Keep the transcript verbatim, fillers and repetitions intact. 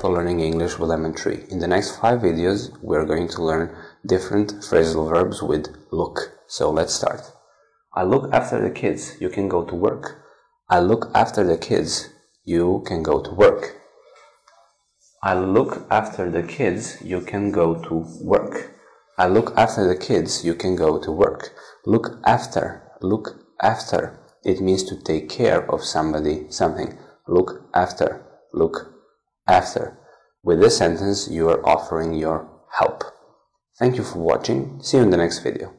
for learning English with Lemon Tree. In the next five videos, we're going to learn different phrasal verbs with look. So let's start. I look after the kids, you can go to work. I look after the kids, you can go to work. I look after the kids, you can go to work. I look after the kids, you can go to work. Look after, look after. It means to take care of somebody, something. Look after, look after. With this sentence, you are offering your help. Thank you for watching. See you in the next video.